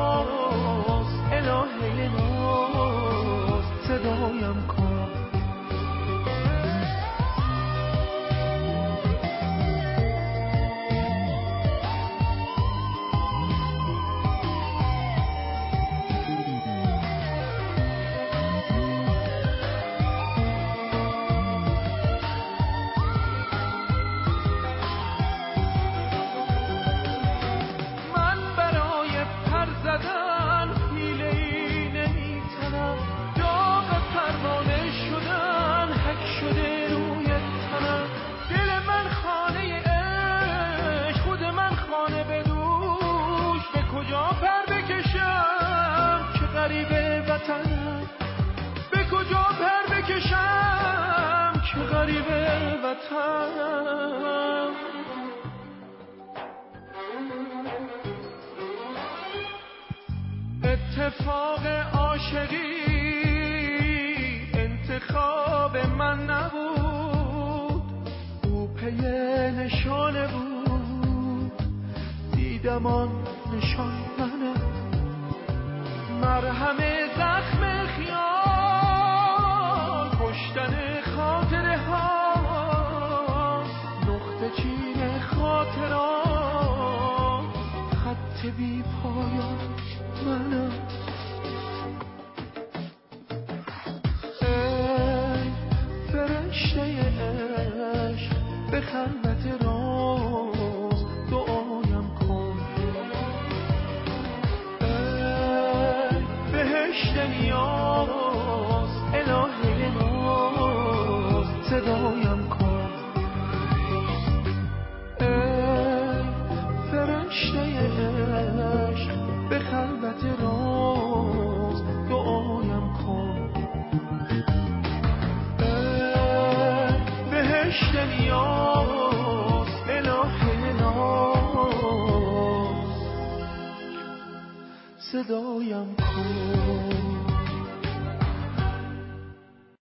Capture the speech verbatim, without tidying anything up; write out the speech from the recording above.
ناز الهه ناز صدایم کن. به کجا پر بکشم که غریب وطنم. اتفاق عاشقی انتخاب من نبود، او پی نشانه بود، دیدم آن نشان منم. مرهم زخم خیال کشتن خاطره ها، نقطه چین خاطرات خط بی پایان منم. ای فرشته عشق به خلوت راز دعایم کن. بهشت نیاز الهه ناز صدایم کن. ای فرشته عشق به خلوت راز دعایم کن. ای بهشت نیاز الهه ناز صدایم کن.